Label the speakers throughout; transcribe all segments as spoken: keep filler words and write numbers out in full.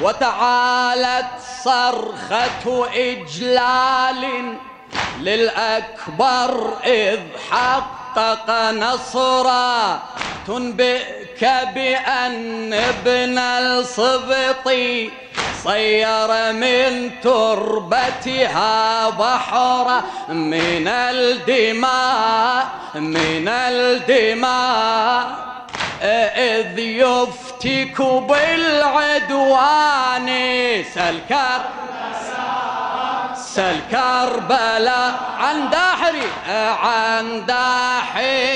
Speaker 1: وتعالت صرخة إجلال للأكبر إذ حقق نصرا تنبئك بأن ابن الصبط صير من تربتها بحرا من الدماء من الدماء إذ يفتك بالعدوان سلكر سل كربلاء عن داحري عن داحي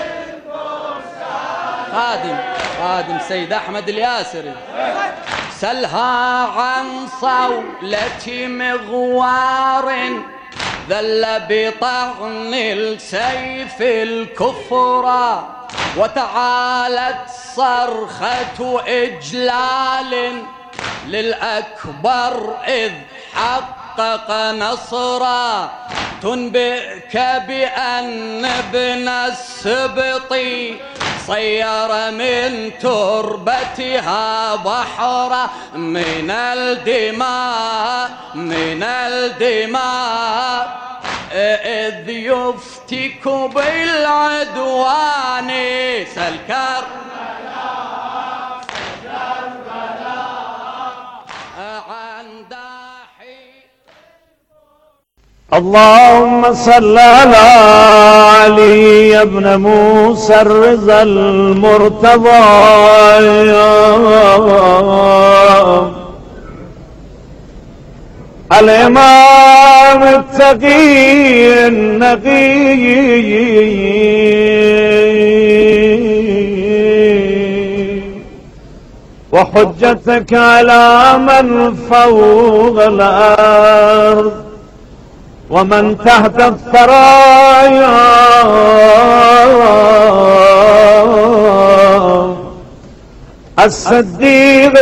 Speaker 1: خادم خادم سيد أحمد الياسري سلها عن صولة مغوار ذل بطعن السيف الكفرى وتعالت صرخة إجلال للأكبر إذ حقق نصرا تنبئك بأن ابن السبط صير من تربتها بحرا من الدماء من الدماء إذ يفتك بالعدوان سلكر عن داحي.
Speaker 2: اللهم صل على علي بن موسى الرضا المرتضى الإمام التقي النقي وحجتك على من فوق الأرض ومن تحت الثرايا الصديق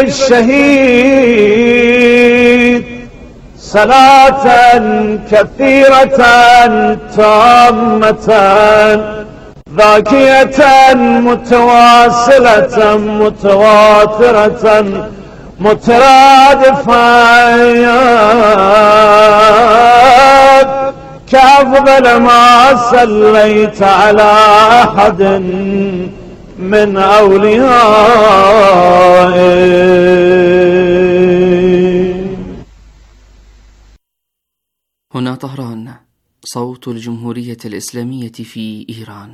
Speaker 2: الشهيد صلاة كثيرة تامة ذاكية متواصلة متواترة مترادفة كأفضل ما صليت على أحد من أوليائه.
Speaker 3: هنا طهران، صوت الجمهورية الإسلامية في إيران.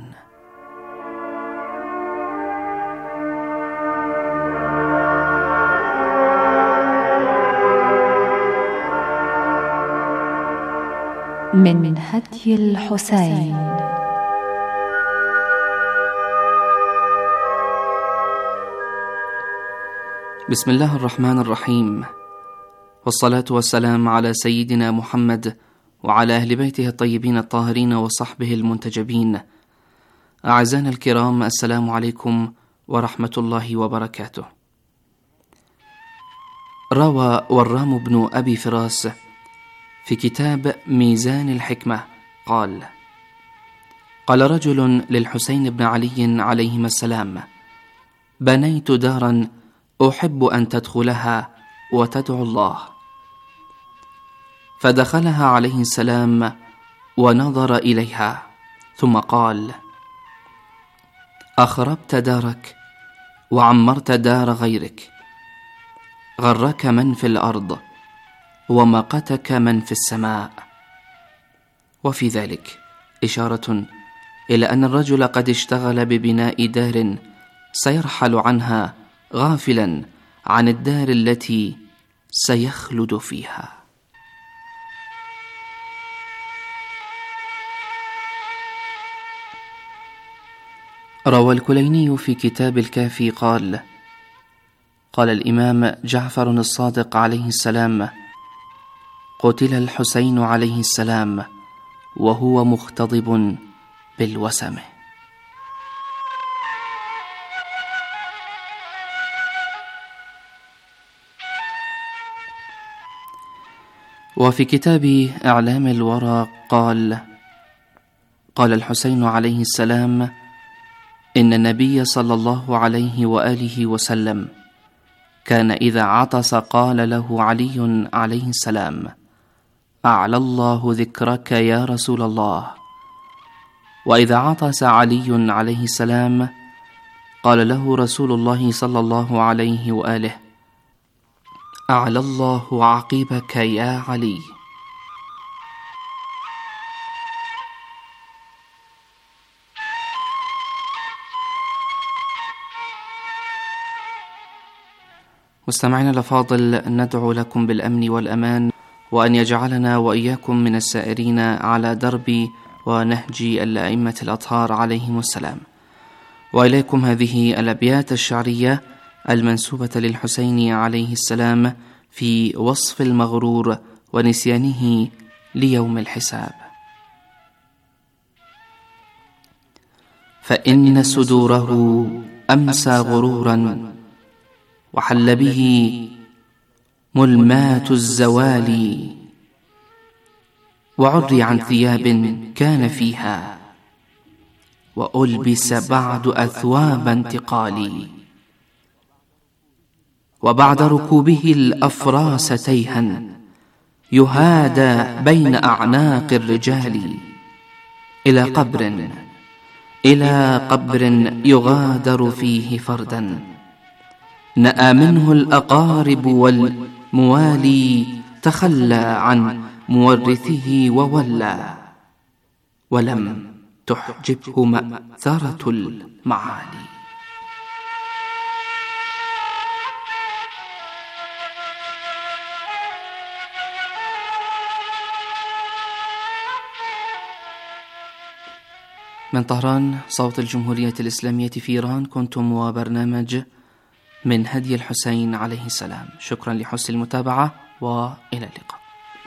Speaker 4: من هدي الحسين.
Speaker 3: بسم الله الرحمن الرحيم، والصلاة والسلام على سيدنا محمد وعلى أهل بيته الطيبين الطاهرين وصحبه المنتجبين. أعزائنا الكرام، السلام عليكم ورحمة الله وبركاته. روى ورام بن أبي فراس في كتاب ميزان الحكمة قال: قال رجل للحسين بن علي عليهما السلام: بنيت دارا أحب أن تدخلها وتدعو الله. فدخلها عليه السلام ونظر إليها ثم قال: أخربت دارك وعمرت دار غيرك، غرك من في الأرض ومقتك من في السماء. وفي ذلك إشارة إلى أن الرجل قد اشتغل ببناء دار سيرحل عنها غافلا عن الدار التي سيخلد فيها. روى الكليني في كتاب الكافي قال: قال الإمام جعفر الصادق عليه السلام: قتل الحسين عليه السلام وهو مختضب بالوسم. وفي كتاب إعلام الورى قال: قال الحسين عليه السلام: إن النبي صلى الله عليه وآله وسلم كان إذا عطس قال له علي عليه السلام: أعلى الله ذكرك يا رسول الله. وإذا عطس علي عليه السلام قال له رسول الله صلى الله عليه وآله: أعلى الله عقبك يا علي. مستمعينا الأفاضل، ندعو لكم بالأمن والأمان، وأن يجعلنا وإياكم من السائرين على درب ونهج الأئمة الأطهار عليهم السلام. وإليكم هذه الأبيات الشعرية المنسوبة للحسين عليه السلام في وصف المغرور ونسيانه ليوم الحساب. فإن صدوره أمسى غرورا، وحل به ملمات الزوال، وعري عن ثياب كان فيها، وألبس بعد أثواب انتقال. وبعد ركوبه الأفراس تيها، يهادى بين أعناق الرجال، إلى قبر إلى قبر يغادر فيه فردا، نأى منه الأقارب والموالي، تخلى عن مورثه وولى، ولم تحجبه مأثرة المعالي. من طهران، صوت الجمهورية الإسلامية في إيران، كنتم وبرنامج من هدي الحسين عليه السلام. شكرا لحسن المتابعة، وإلى اللقاء.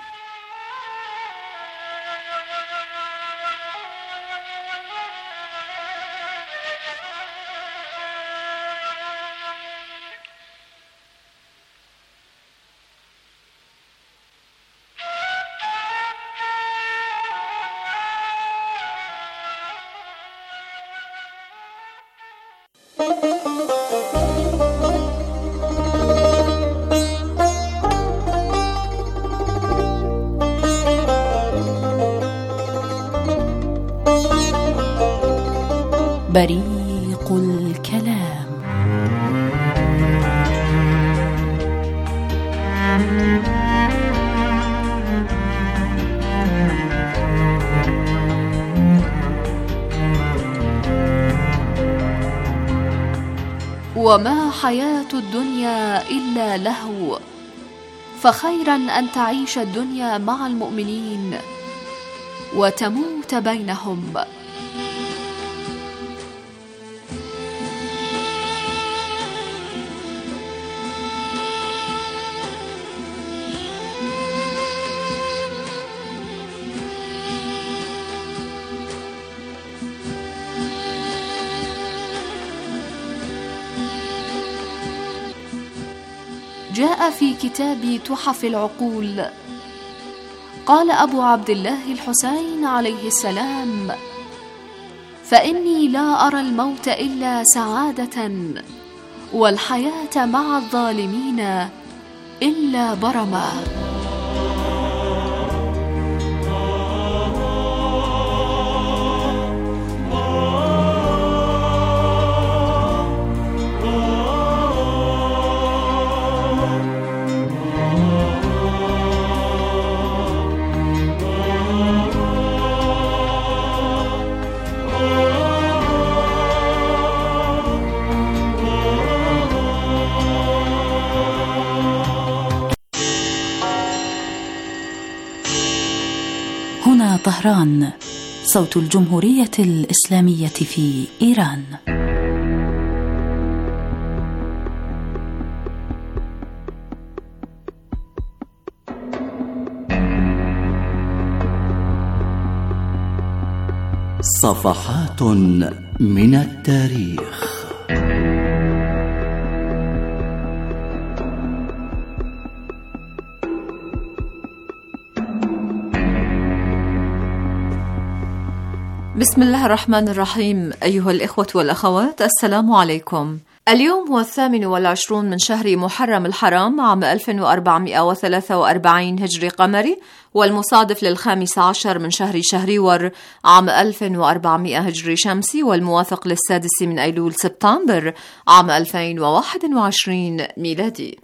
Speaker 4: بريق الكلام. وما حياة الدنيا إلا لهو، فخيرا أن تعيش الدنيا مع المؤمنين وتموت بينهم. جاء في كتاب تحف العقول، قال أبو عبد الله الحسين عليه السلام: فإني لا أرى الموت إلا سعادة، والحياة مع الظالمين إلا برما.
Speaker 5: هنا طهران، صوت الجمهورية الإسلامية في إيران.
Speaker 6: صفحات من التاريخ.
Speaker 7: بسم الله الرحمن الرحيم. أيها الإخوة والأخوات، السلام عليكم.
Speaker 4: اليوم هو الثامن والعشرون من شهر محرم الحرام عام ألف وأربعمائة وثلاثة وأربعين هجري قمري، والمصادف للخامس عشر من شهر شهريور عام ألف وأربعمائة هجري شمسي، والموافق للسادس من أيلول سبتمبر عام ألفين وواحد وعشرين ميلادي.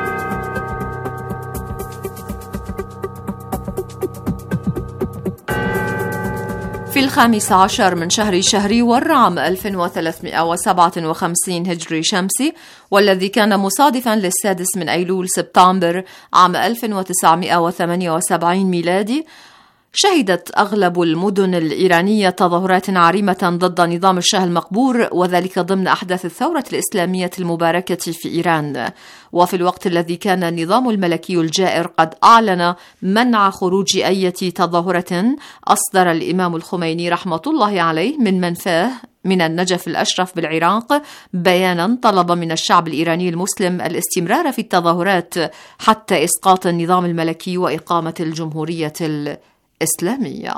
Speaker 4: في الخامس عشر من شهر شهريور عام ألف وثلاثمائة وسبعة وخمسين هجري شمسي، والذي كان مصادفا للسادس من أيلول سبتمبر عام ألف وتسعمائة وثمانية وسبعين ميلادي، شهدت أغلب المدن الإيرانية تظاهرات عريمة ضد نظام الشاه المقبور، وذلك ضمن أحداث الثورة الإسلامية المباركة في إيران. وفي الوقت الذي كان النظام الملكي الجائر قد أعلن منع خروج أي تظاهرة، أصدر الإمام الخميني رحمة الله عليه من منفاه من النجف الأشرف بالعراق بيانا طلب من الشعب الإيراني المسلم الاستمرار في التظاهرات حتى إسقاط النظام الملكي وإقامة الجمهورية الإسلامية.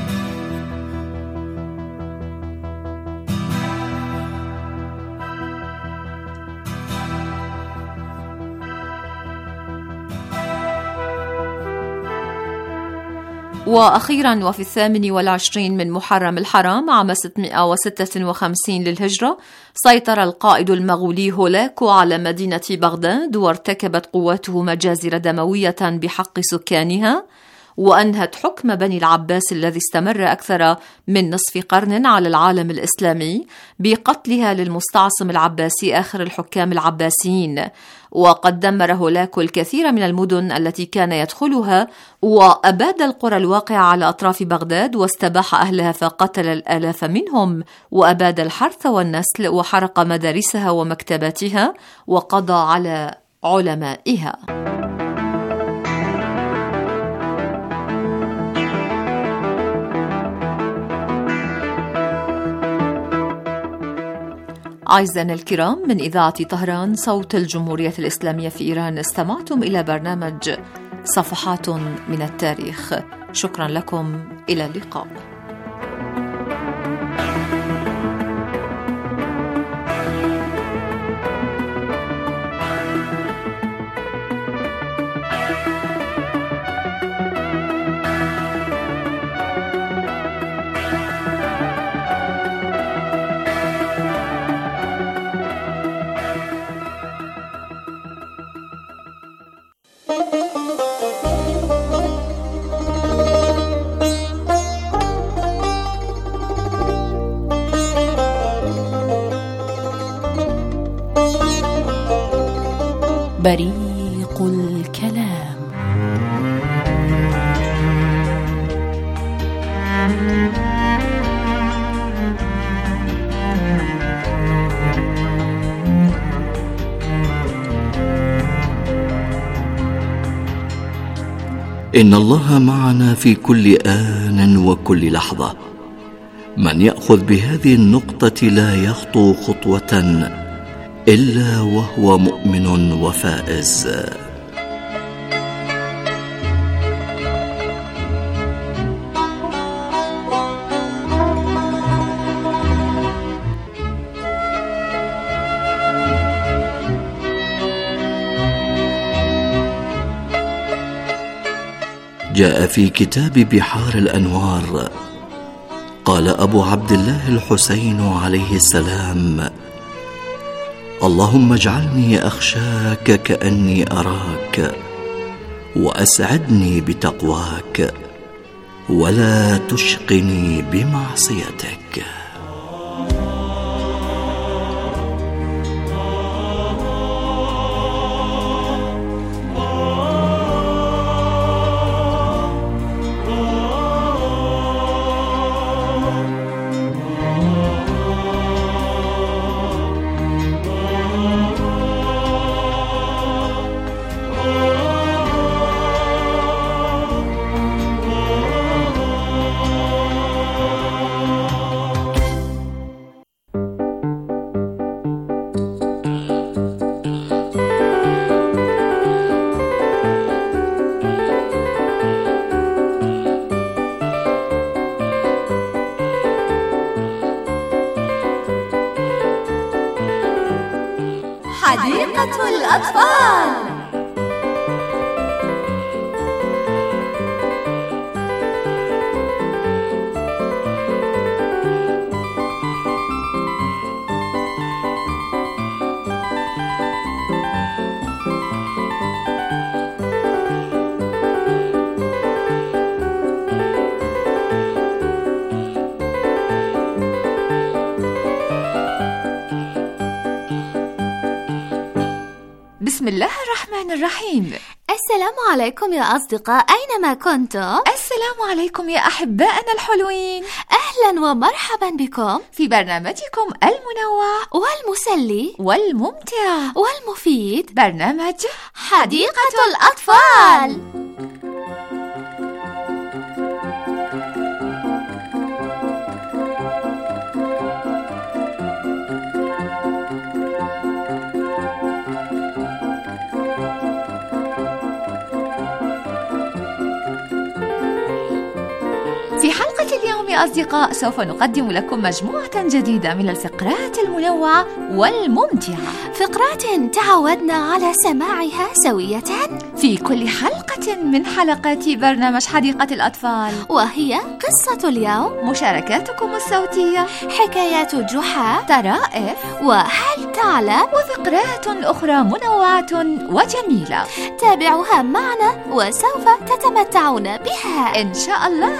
Speaker 4: وأخيرا وفي الثامن والعشرين من محرم الحرام عام ستمائة وستة وخمسين للهجرة، سيطر القائد المغولي هولاكو على مدينة بغداد، وارتكبت قواته مجازر دموية بحق سكانها، وأنهت حكم بني العباس الذي استمر أكثر من نصف قرن على العالم الإسلامي بقتلها للمستعصم العباسي آخر الحكام العباسيين. وقد دمر هولاكو الكثير من المدن التي كان يدخلها، وأباد القرى الواقعة على أطراف بغداد، واستباح أهلها فقتل الآلاف منهم، وأباد الحرث والنسل، وحرق مدارسها ومكتباتها، وقضى على علمائها. أعزائنا الكرام، من إذاعة طهران صوت الجمهورية الإسلامية في إيران، استمعتم إلى برنامج صفحات من التاريخ. شكرا لكم، إلى اللقاء.
Speaker 5: بريق الكلام.
Speaker 6: إن الله معنا في كل آن وكل لحظة. من يأخذ بهذه النقطة لا يخطو خطوة إلا وهو مؤمن وفائز. جاء في كتاب بحار الأنوار، قال أبو عبد الله الحسين عليه السلام: اللهم اجعلني أخشاك كأني أراك، وأسعدني بتقواك، ولا تشقني بمعصيتك.
Speaker 4: حديقة الأطفال. بسم الله الرحمن الرحيم.
Speaker 7: السلام عليكم يا أصدقاء، أينما كنتم.
Speaker 4: السلام عليكم يا أحبائنا الحلوين.
Speaker 7: أهلا ومرحبا بكم
Speaker 4: في برنامجكم المنوع
Speaker 7: والمسلي
Speaker 4: والممتع
Speaker 7: والمفيد،
Speaker 4: برنامج
Speaker 7: حديقة الأطفال.
Speaker 4: في حلقة اليوم يا أصدقاء سوف نقدم لكم مجموعة جديدة من الفقرات المنوعة والممتعة،
Speaker 7: فقرات تعودنا على سماعها سوية
Speaker 4: في كل حلقة من حلقات برنامج حديقة الأطفال،
Speaker 7: وهي قصة اليوم،
Speaker 4: مشاركاتكم الصوتية،
Speaker 7: حكايات جحا،
Speaker 4: طرائف،
Speaker 7: وهل تعلم،
Speaker 4: وفقرات أخرى منوعة وجميلة.
Speaker 7: تابعوها معنا وسوف تتمتعون بها
Speaker 4: إن شاء الله.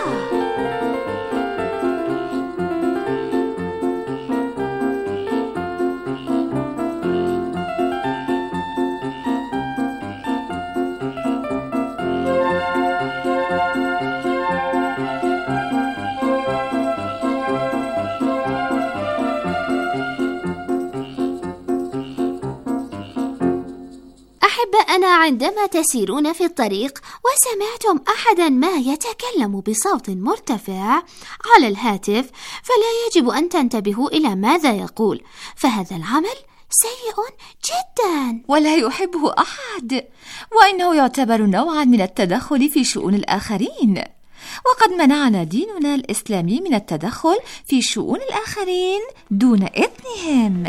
Speaker 7: أحبائنا، عندما تسيرون في الطريق وسمعتم أحدا ما يتكلم بصوت مرتفع على الهاتف، فلا يجب أن تنتبهوا إلى ماذا يقول، فهذا العمل سيء جدا
Speaker 4: ولا يحبه أحد، وإنه يعتبر نوعا من التدخل في شؤون الآخرين، وقد منعنا ديننا الإسلامي من التدخل في شؤون الآخرين دون إذنهم.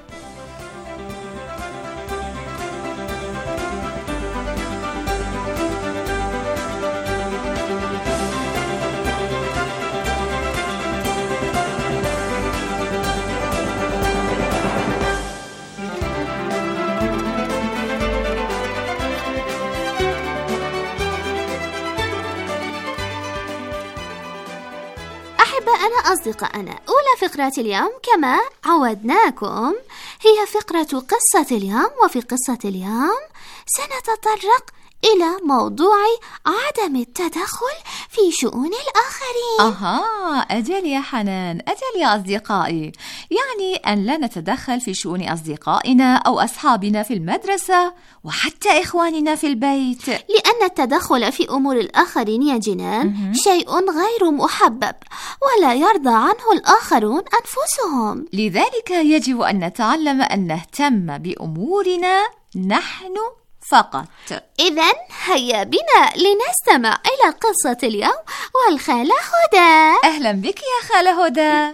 Speaker 7: أنا أصدقائنا، أولى فقرات اليوم كما عودناكم هي فقرة قصة اليوم، وفي قصة اليوم سنتطرق إلى موضوع عدم التدخل في شؤون الآخرين.
Speaker 4: أها، أجل يا حنان، أجل يا أصدقائي، يعني أن لا نتدخل في شؤون أصدقائنا أو أصحابنا في المدرسة وحتى إخواننا في البيت،
Speaker 7: لأن التدخل في أمور الآخرين يا جنان شيء غير محبب ولا يرضى عنه الآخرون أنفسهم.
Speaker 4: لذلك يجب أن نتعلم أن نهتم بأمورنا نحن فقط.
Speaker 7: إذن هيا بنا لنستمع إلى قصة اليوم والخالة هدى.
Speaker 4: أهلا بك يا خالة هدى.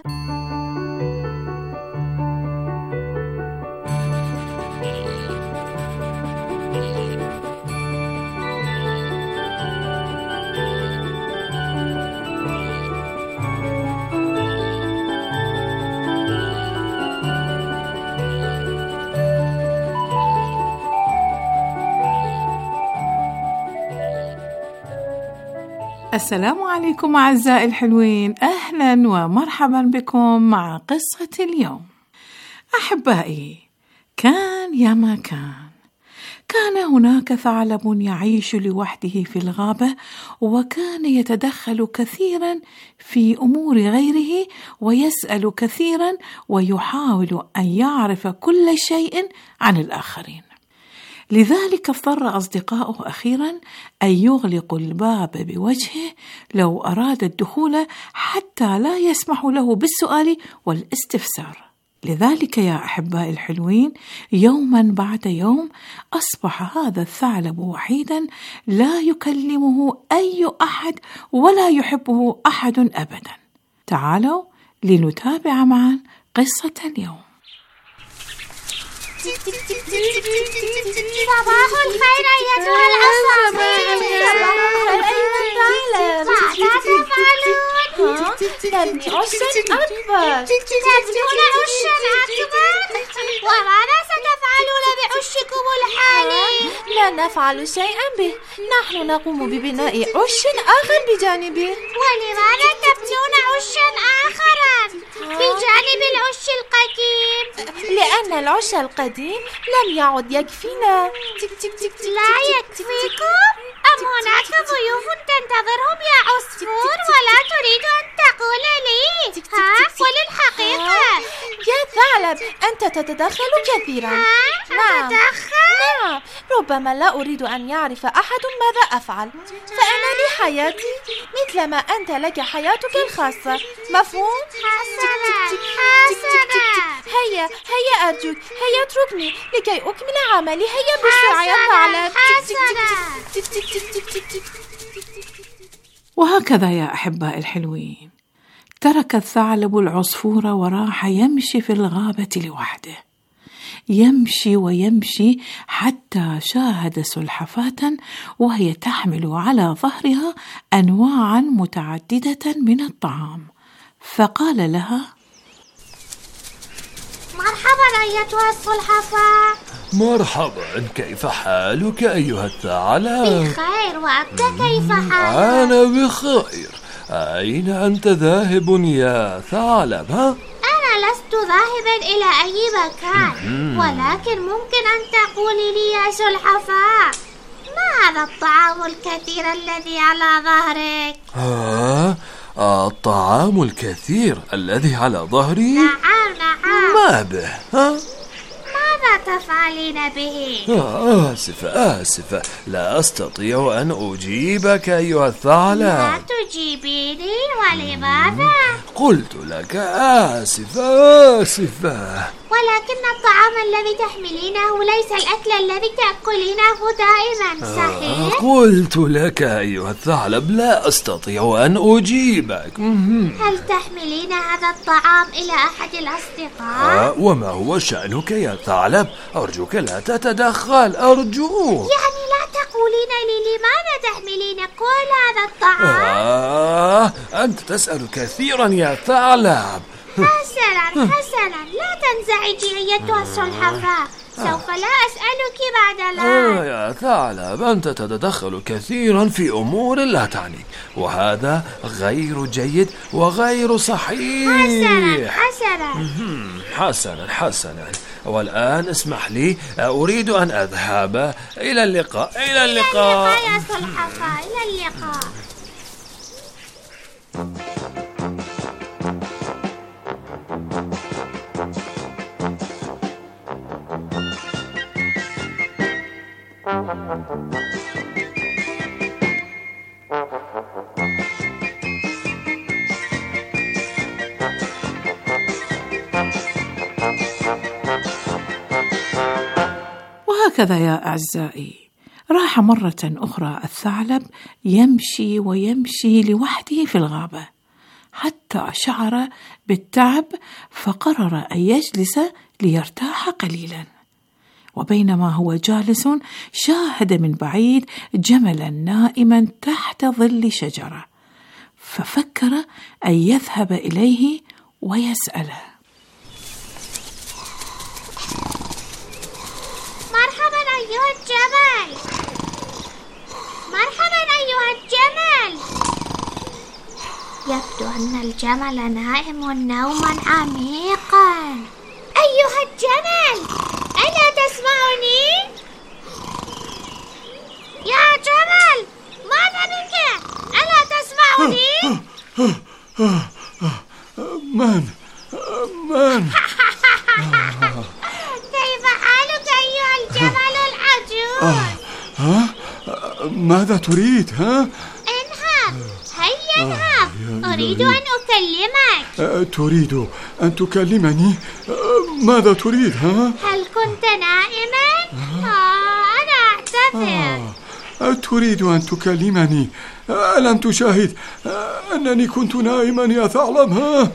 Speaker 8: السلام عليكم أعزائي الحلوين، أهلا ومرحبا بكم مع قصة اليوم. أحبائي، كان يا ما كان كان هناك ثعلب يعيش لوحده في الغابة، وكان يتدخل كثيرا في أمور غيره ويسأل كثيرا ويحاول أن يعرف كل شيء عن الآخرين. لذلك اضطر أصدقاؤه أخيرا أن يغلقوا الباب بوجهه لو أراد الدخول، حتى لا يسمح له بالسؤال والاستفسار. لذلك يا أحبائي الحلوين، يوما بعد يوم أصبح هذا الثعلب وحيدا، لا يكلمه أي أحد ولا يحبه أحد أبدا. تعالوا لنتابع معا قصة اليوم.
Speaker 7: صباح الخير أيتها العصافير. ماذا تفعلون؟
Speaker 4: نبني عشا أكبر.
Speaker 7: تبنون عشا أكبر؟ وماذا ستفعلون بعشكم الحالي؟
Speaker 4: لا نفعل شيئا به، نحن نقوم ببناء عش آخر بجانبه.
Speaker 7: ولماذا تبنون عشا آخرا بجانب العش القديم؟
Speaker 4: لأن العش القديم لم يعد يكفينا.
Speaker 7: لا يكفيكم؟ أم هناك ضيوف تنتظرهم يا عصفور ولا تريد أن تقول لي؟ ها؟ قل الحقيقة.
Speaker 4: يا ثعلب، أنت تتدخل كثيرا.
Speaker 7: نعم. أتدخل؟
Speaker 4: نعم، ربما لا أريد أن يعرف أحد ماذا أفعل، فأنا لي حياتي مثلما أنت لك حياتك الخاصة. مفهوم؟
Speaker 7: حسنا حسنا.
Speaker 4: هيا هيا أرجوك، هيا اتركني لكي أكمل عملي. هيا بسرعة يا ثعلب.
Speaker 8: وهكذا يا أحباء الحلوين، ترك الثعلب العصفور وراح يمشي في الغابة لوحده، يمشي ويمشي حتى شاهد سلحفاة وهي تحمل على ظهرها أنواعا متعددة من الطعام، فقال لها:
Speaker 7: مرحبا أيتها السلحفاة.
Speaker 9: مرحبا، كيف حالك أيها الثعلب؟
Speaker 7: بخير، وأنت كيف حالك؟
Speaker 9: أنا بخير. أين أنت ذاهب يا ثعلب؟ ها؟
Speaker 7: أنا لست ذاهبا إلى أي مكان، ولكن ممكن أن تقولي لي يا سلحفاة، ما هذا الطعام الكثير الذي على ظهرك؟
Speaker 9: ها؟ الطعام الكثير الذي على ظهري؟
Speaker 7: نعم نعم.
Speaker 9: ما به؟ ها؟
Speaker 7: ماذا تفعلين به؟
Speaker 9: آه آسفة آسفة، لا أستطيع أن أجيبك أيها الثعلب.
Speaker 7: لا تجيبيني؟ ولماذا؟
Speaker 9: قلت لك آسفة آسفة.
Speaker 7: ولكن الطعام الذي تحملينه ليس الأكل الذي تأكلينه دائما، صحيح؟
Speaker 9: آه قلت لك أيها الثعلب لا أستطيع أن أجيبك.
Speaker 7: هل تحملين هذا الطعام إلى أحد الأصدقاء؟
Speaker 9: آه وما هو شأنك يا ثعلب؟ أرجوك لا تتدخل، أرجوك.
Speaker 7: يعني لا تقولين لي لماذا تحملين كل هذا الطعام؟
Speaker 9: آه أنت تسأل كثيرا يا ثعلب.
Speaker 7: حسنا حسنا، لا تنزعجي أيتها السلحفاة، سوف لا أسألك بعد الآن.
Speaker 9: آه يا ثعلب، أنت تتدخل كثيرا في أمور لا تعنيك، وهذا غير جيد وغير صحيح.
Speaker 7: حسنا حسنا
Speaker 9: حسنا حسنا. والآن اسمح لي، أريد أن أذهب. إلى اللقاء. إلى اللقاء.
Speaker 7: إلى اللقاء يا سلحفاة، إلى اللقاء.
Speaker 8: وهكذا يا أعزائي، راح مرة أخرى الثعلب يمشي ويمشي لوحده في الغابة حتى شعر بالتعب، فقرر أن يجلس ليرتاح قليلا. وبينما هو جالس شاهد من بعيد جملا نائما تحت ظل شجرة، ففكر أن يذهب إليه ويسأله:
Speaker 7: مرحبا أيها الجمل. مرحبا أيها الجمل. يبدو أن الجمل نائم نوما عميقا. أيها الجمل، ألا تسمعني؟ يا جمل، ماذا بك؟ ألا تسمعني؟
Speaker 9: من؟ من؟
Speaker 7: كيف حالك أيها الجمل العجوز؟
Speaker 9: ها؟ ماذا تريد؟ ها؟
Speaker 7: انهض، هيا انهض، أريد أن أكلمك.
Speaker 9: تريد أن تكلمني؟ ماذا تريد؟ ها؟
Speaker 7: هل كنت نائما؟ آه أنا أعتذر.
Speaker 9: تريد أن تكلمني؟ ألم تشاهد أنني كنت نائما يا ثعلب؟ ها؟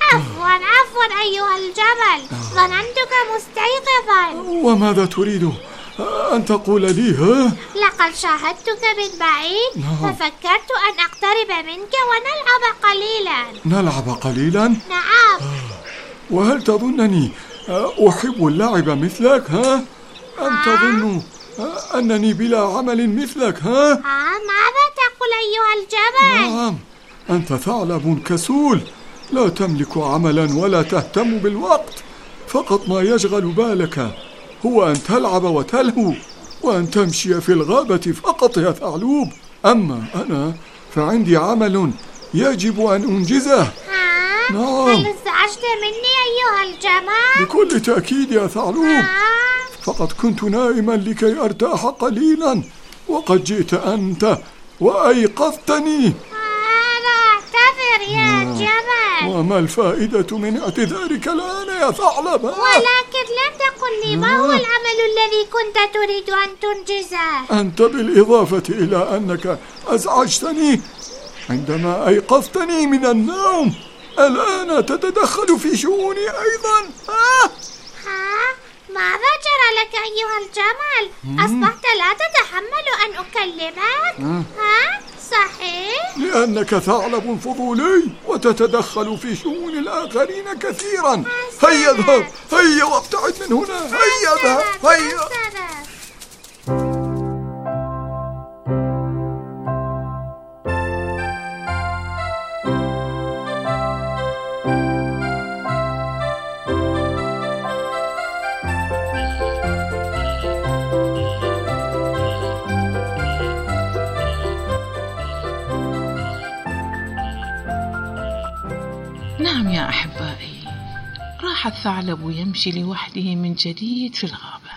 Speaker 10: عفوا عفوا أيها الجمل، ظننتك مستيقظا.
Speaker 11: وماذا تريد أن تقول لي؟ ها؟
Speaker 10: لقد شاهدتك من بعيد ففكرت أن أقترب منك ونلعب قليلا.
Speaker 11: نلعب قليلا؟
Speaker 10: نعم.
Speaker 11: وهل تظنني أحب اللعب مثلك؟ ها؟ أم تظن أنني بلا عمل مثلك؟ ها؟
Speaker 10: ماذا تقول أيها الجمل؟
Speaker 11: نعم، أنت ثعلب كسول، لا تملك عملا ولا تهتم بالوقت، فقط ما يشغل بالك هو أن تلعب وتلهو وأن تمشي في الغابة فقط يا ثعلوب. أما أنا فعندي عمل يجب أن أنجزه.
Speaker 10: نعم. هل ازعجت مني أيها الجمل؟
Speaker 11: بكل تأكيد يا ثعلوب، فقد كنت نائما لكي أرتاح قليلا وقد جئت أنت وأيقظتني.
Speaker 10: أنا أعتذر يا جمل.
Speaker 11: وما الفائدة من اعتذارك الآن يا ثعلب؟
Speaker 10: ولكن لم تقل لي ما هو العمل الذي كنت تريد أن تنجزه.
Speaker 11: أنت بالإضافة إلى أنك أزعجتني عندما أيقظتني من النوم، الآن تتدخل في شؤوني أيضا. ها؟
Speaker 10: ها؟ ماذا جرى لك أيها الجمل؟ أصبحت لا تتحمل أن أكلمك؟ ها؟ صحيح؟
Speaker 11: لأنك ثعلب فضولي وتتدخل في شؤون الآخرين كثيرا. هيا اذهب، هيا وابتعد من هنا، هيا اذهب، هيا.
Speaker 8: نعم يا أحبائي، راح الثعلب يمشي لوحده من جديد في الغابة،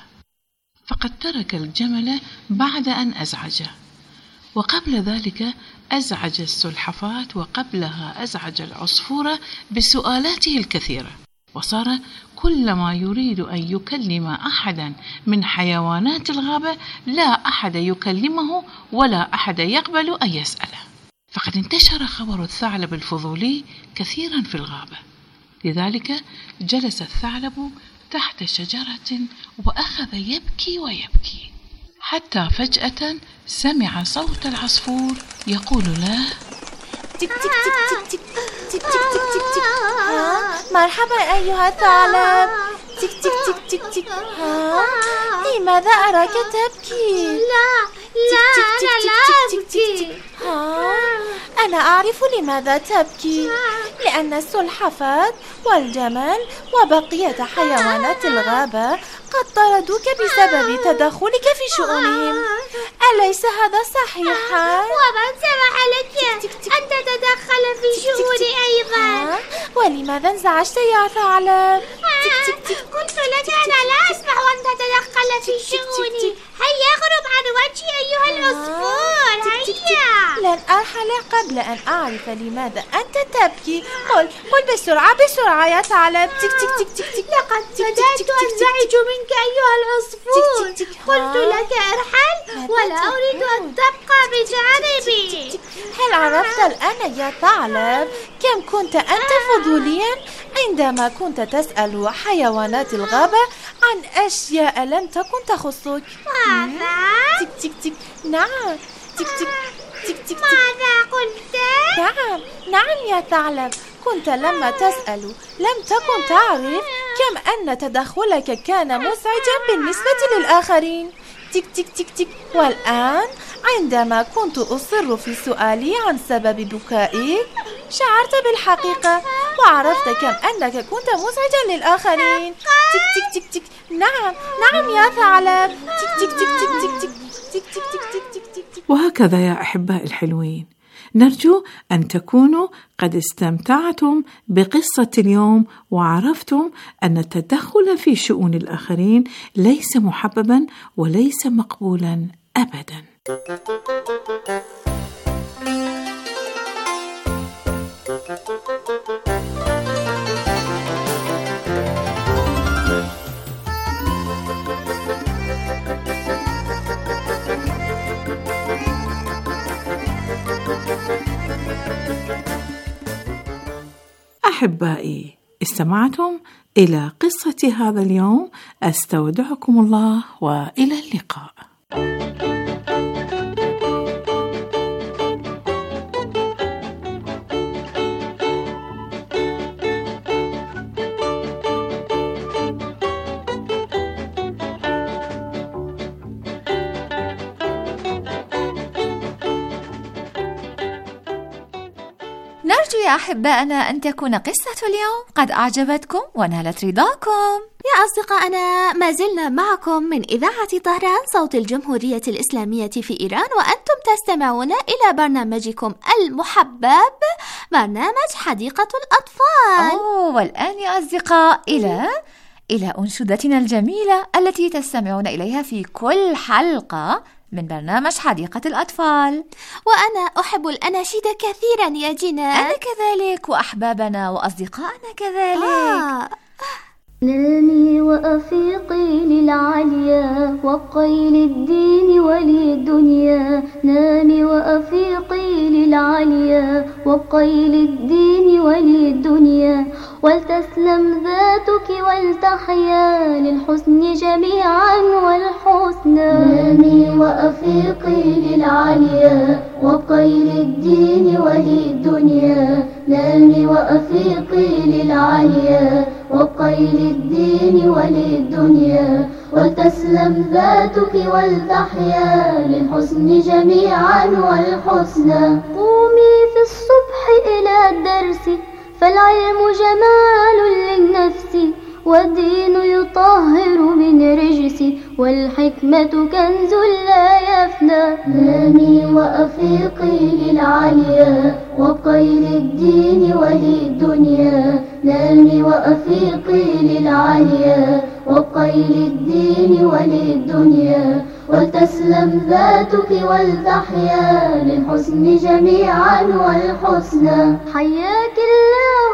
Speaker 8: فقد ترك الجمل بعد أن أزعجه، وقبل ذلك أزعج السلحفاة، وقبلها أزعج العصفورة بسؤالاته الكثيرة، وصار كلما يريد أن يكلم أحدا من حيوانات الغابة لا أحد يكلمه ولا أحد يقبل أن يسأله. فقد انتشر خبر الثعلب الفضولي كثيرا في الغابة، لذلك جلس الثعلب تحت شجرة وأخذ يبكي ويبكي، حتى فجأة سمع صوت العصفور يقول له:
Speaker 12: تك تك تك تك تك تك تك تك تك. ها مرحبا أيها الثعلب. تك تك تك تك تك. ها لماذا أراك تبكي؟
Speaker 10: لا لا أنا لا أبكي.
Speaker 12: ها أنا أعرف لماذا تبكي، لأن السلحفاة والجمل وبقية حيوانات الغابة قد طردوك بسبب تدخلك في شؤونهم. أليس هذا صحيحا؟
Speaker 10: ومن سمح لك أن تتدخل في شؤوني أيضا؟
Speaker 12: ولماذا انزعجت يا ثعلب؟
Speaker 10: قلت لك أنا لا أسمح أن تتدخل في شؤوني. هيا اغرب عن وجهي أيها العصفور، هيا.
Speaker 12: لن أرحل قبل أن أعرف لماذا أنت تبكي. قل قل بسرعة بسرعة يا ثعلب. تك تك تك تك تك.
Speaker 10: لقد بدأت أنزعج منك أيها العصفور. قلت لك ارحل ولا أريد أن تبقى بجانبي.
Speaker 12: هل عرفت الآن يا ثعلب كم كنت أنت فضوليا عندما كنت تسأل حيوانات الغابة عن أشياء لم تكن تخصك؟
Speaker 10: ماذا؟
Speaker 12: تك تك تك. نعم. تك تك تك تك.
Speaker 10: ماذا قلت؟
Speaker 12: نعم نعم يا ثعلب، كنت لما تسأل لم تكن تعرف كم أن تدخلك كان مزعجا بالنسبة للآخرين. تك تك تك تك. والآن عندما كنت أصر في سؤالي عن سبب بكائك شعرت بالحقيقة وعرفت كم أنك كنت مزعجا للآخرين. تك تك تك تك. نعم نعم يا ثعلب. تك تك تك تك تك تك تك تك تك تك تك.
Speaker 8: وهكذا يا أحباء الحلوين، نرجو أن تكونوا قد استمتعتم بقصة اليوم وعرفتم أن التدخل في شؤون الآخرين ليس محببا وليس مقبولا أبدا. أحبائي، استمعتم إلى قصة هذا اليوم. أستودعكم الله وإلى اللقاء.
Speaker 4: نرجو يا أحبائنا أن تكون قصة اليوم قد أعجبتكم ونالت رضاكم.
Speaker 7: يا أصدقائنا، ما زلنا معكم من إذاعة طهران صوت الجمهورية الإسلامية في إيران، وأنتم تستمعون إلى برنامجكم المحبب، برنامج حديقة الأطفال.
Speaker 4: أوه، والآن يا أصدقاء إلى إلى أنشودتنا الجميلة التي تستمعون إليها في كل حلقة من برنامج حديقة الأطفال.
Speaker 7: وأنا أحب الأناشيد كثيرا يا جنان.
Speaker 4: أنا كذلك، وأحبابنا وأصدقائنا كذلك. آه.
Speaker 13: نامي وأفيقي للعليا، وابقي للدين وللدنيا. نامي وأفيقي للعليا، وابقي للدين وللدنيا. ولتسلم ذاتك ولتحيا للحسن جميعا والحسنى. نامي وأفيقي للعليا، وابقي للدين وللدنيا. نامي وأفيقي للعليا، وابقي للدين وللدنيا. ولتسلم ذاتك ولتحيا للحسن جميعا والحسنى. قومي في الصبح إلى الدرس، فالعلم جمال للنفس، والدين يطهر من رجس، والحكمة كنز لا يفنى. نامي وأفيقي للعليا، وابقي للدين وللدنيا. نامي وأفيقي للعليا، وابقي للدين وللدنيا. ولتسلم ذاتك ولتحيا للحسن جميعا والحسنى. حياك الله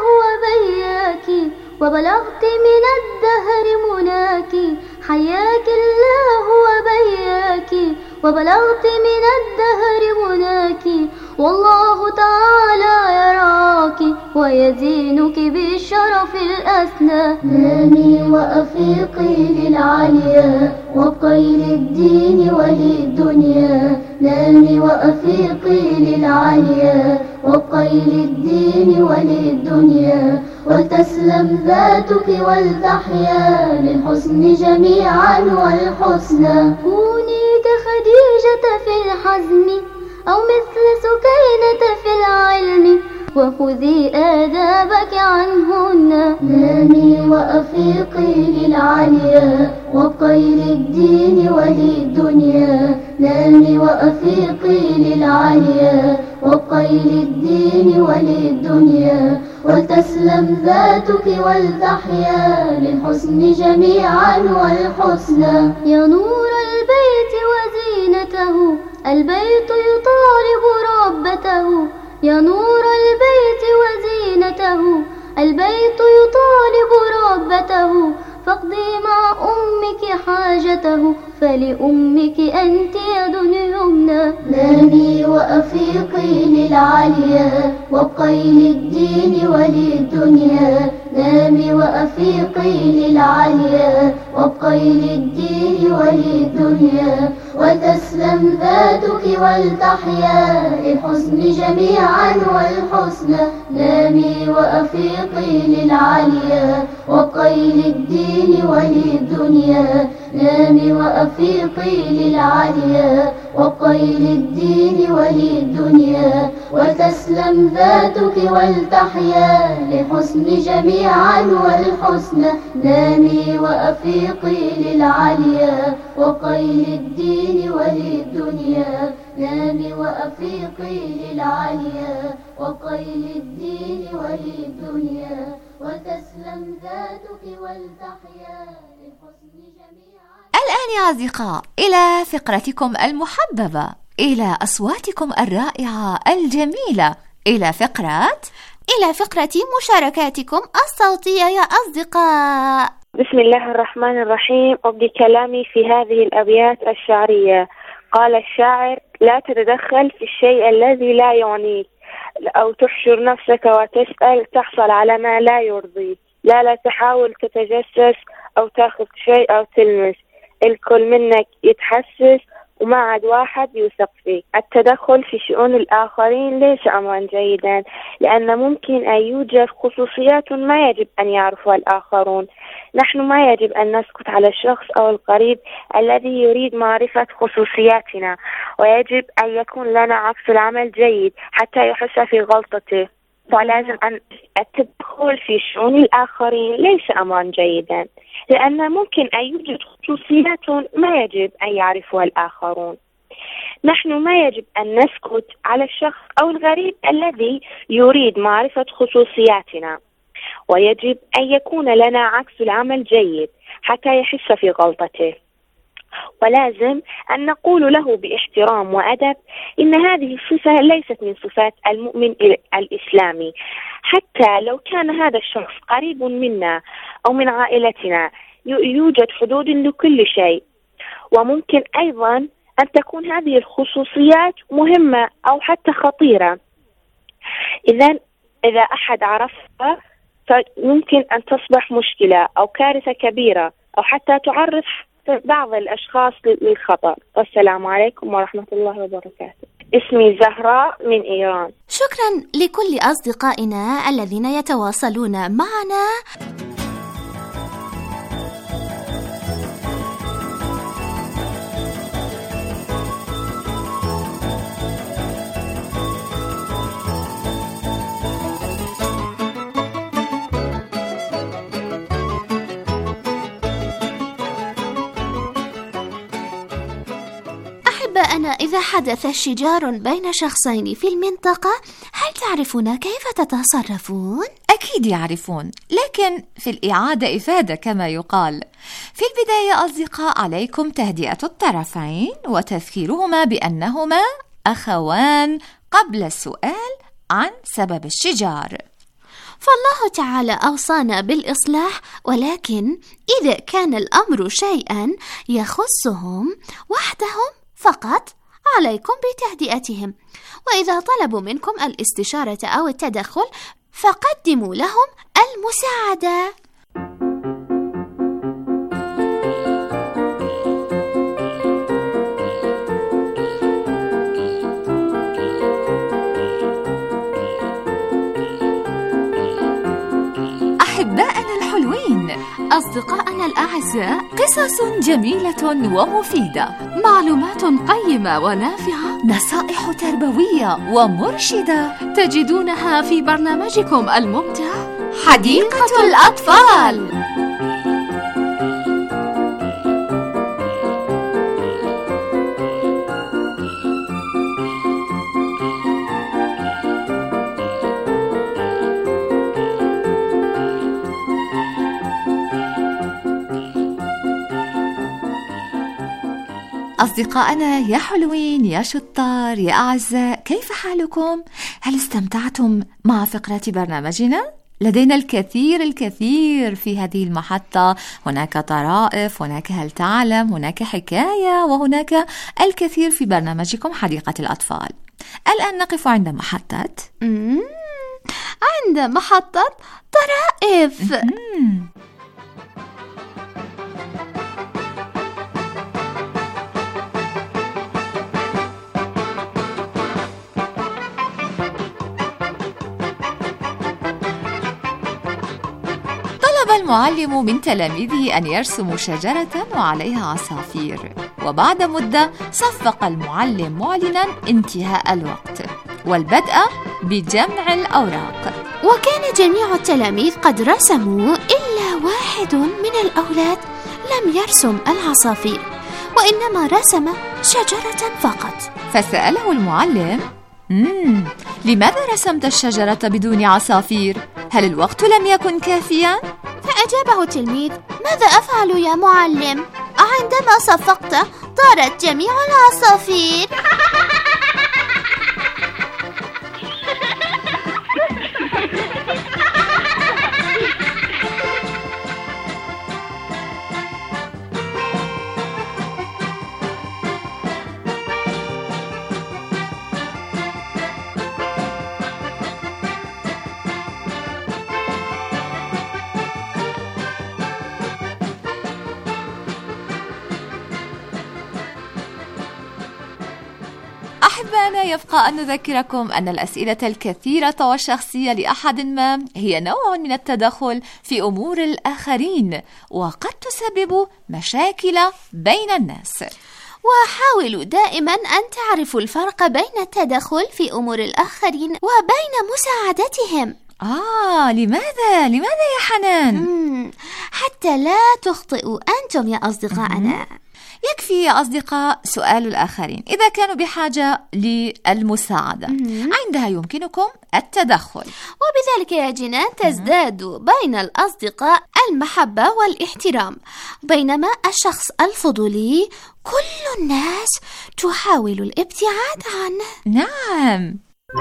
Speaker 13: وبياك، وبلغت من الدهر مناك. حياك الله وبياك، وبلغت من الدهر مناك. والله تعالى يراك ويزينك بالشرف الأسنى. نامي وأفيقي للعليا، وابقي للدين وللدنيا. نامي وأفيقي للعليا، وابقي للدين وللدنيا. ولتسلم ذاتك ولتحيا للحسن جميعا والحسنى. كوني كخديجة في الحزم، أو مثل سكينة في العلم، وخذي آدابك عنهن. نامي وأفيقي للعليا، وابقي للدين وللدنيا. نامي وأفيقي للعليا، وابقي للدين وللدنيا. ولتسلم ذاتك ولتحيا للحسن جميعا والحسنى. يا نور البيت وزينته، البيت يطالب ربته. يا نور البيت وزينته، البيت يطالب ربته. فاقضي مع أمك حاجته، فلأمك أنت يد يمنى. نامي وأفيقي للعليا، وابقي للدين وللدنيا. نامي وأفيقي للعليا، وابقي للدين وللدنيا. ولتسلم ذاتك ولتحيا للحسن جميعا والحسنى. نامي وأفيقي للعليا، وابقي للدين وللدنيا. نامي وأفيقي للعليا، وابقي للدين وللدنيا. ولتسلم ذاتك ولتحيا للحسن جميعا والحسنى. نامي وأفيقي للعليا، وابقي للدين وللدنيا. نامي وأفيقي للعليا، وابقي للدين وللدنيا. وتسلم ذاتك ولتحيا للحسن جميعا.
Speaker 4: الآن يا أصدقاء إلى فقرتكم المحببة، إلى أصواتكم الرائعة الجميلة، إلى فقرة
Speaker 7: إلى فقرة مشاركاتكم الصوتية يا أصدقاء.
Speaker 14: بسم الله الرحمن الرحيم. أبدي كلامي في هذه الأبيات الشعرية. قال الشاعر: لا تتدخل في الشيء الذي لا يعنيك، أو تحشر نفسك وتسأل تحصل على ما لا يرضيك. لا لا تحاول تتجسس أو تأخذ شيء أو تلمس، الكل منك يتحسس وما عاد واحد يوثق فيه. التدخل في شؤون الآخرين ليس أمرا جيدا، لأن ممكن أن يوجد خصوصيات ما يجب أن يعرفها الآخرون. نحن ما يجب أن نسكت على الشخص أو القريب الذي يريد معرفة خصوصياتنا، ويجب أن يكون لنا عكس العمل جيد حتى يحس في غلطته. ولازم أن التدخل في شؤون الآخرين ليس أمرا جيدا، لأن ممكن أن يوجد خصوصيات ما يجب أن يعرفها الآخرون. نحن ما يجب أن نسكت على الشخص أو الغريب الذي يريد معرفة خصوصياتنا، ويجب أن يكون لنا عكس العمل جيد حتى يحس في غلطته. ولازم أن نقول له باحترام وأدب إن هذه الصفة ليست من صفات المؤمن الإسلامي، حتى لو كان هذا الشخص قريب منا أو من عائلتنا. يوجد حدود لكل شيء، وممكن أيضا أن تكون هذه الخصوصيات مهمة أو حتى خطيرة. إذن إذا أحد عرفها فممكن أن تصبح مشكلة أو كارثة كبيرة، أو حتى تعرض بعض الأشخاص للخطر. والسلام عليكم ورحمة الله وبركاته. اسمي زهراء من إيران.
Speaker 7: شكرا لكل أصدقائنا الذين يتواصلون معنا. أنا إذا حدث شجار بين شخصين في المنطقة، هل تعرفون كيف تتصرفون؟
Speaker 4: أكيد يعرفون، لكن في الإعادة إفادة كما يقال. في البداية أصدقاء، عليكم تهدئة الطرفين وتذكيرهما بأنهما أخوان قبل السؤال عن سبب الشجار.
Speaker 7: فالله تعالى أوصانا بالإصلاح، ولكن إذا كان الأمر شيئا يخصهم وحدهم فقط عليكم بتهدئتهم، وإذا طلبوا منكم الاستشارة أو التدخل فقدموا لهم المساعدة.
Speaker 4: أحبائنا الحلوين، أصدقائنا الأعزاء، قصص جميلة ومفيدة، معلومات قيمة ونافعة، نصائح تربوية ومرشدة تجدونها في برنامجكم الممتع حديقة الأطفال. أصدقائنا يا حلوين يا شطار يا أعزاء، كيف حالكم؟ هل استمتعتم مع فقرة برنامجنا؟ لدينا الكثير الكثير في هذه المحطة، هناك طرائف، هناك هل تعلم، هناك حكاية، وهناك الكثير في برنامجكم حديقة الأطفال. الآن نقف عند محطة
Speaker 7: عند محطة طرائف.
Speaker 4: طلب المعلم من تلاميذه أن يرسموا شجرة وعليها عصافير، وبعد مدة صفق المعلم معلنا انتهاء الوقت والبدء بجمع الأوراق.
Speaker 7: وكان جميع التلاميذ قد رسموا إلا واحد من الأولاد لم يرسم العصافير، وإنما رسم شجرة فقط.
Speaker 4: فسأله المعلم: مم. لماذا رسمت الشجرة بدون عصافير؟ هل الوقت لم يكن كافيا؟
Speaker 7: فأجابه التلميذ: ماذا أفعل يا معلم؟ عندما صفقت طارت جميع العصافير.
Speaker 4: أحبائنا، يبقى أن نذكركم أن الأسئلة الكثيرة والشخصية لأحد ما هي نوع من التدخل في أمور الآخرين، وقد تسبب مشاكل بين الناس.
Speaker 7: وحاولوا دائما أن تعرفوا الفرق بين التدخل في أمور الآخرين وبين مساعدتهم.
Speaker 4: آه لماذا؟ لماذا يا حنان؟
Speaker 7: مم. حتى لا تخطئوا أنتم يا أصدقائنا.
Speaker 4: يكفي يا أصدقاء سؤال الآخرين إذا كانوا بحاجة للمساعدة، عندها يمكنكم التدخل،
Speaker 7: وبذلك يا جنان تزداد بين الأصدقاء المحبة والاحترام، بينما الشخص الفضولي كل الناس تحاول الابتعاد عنه.
Speaker 4: نعم.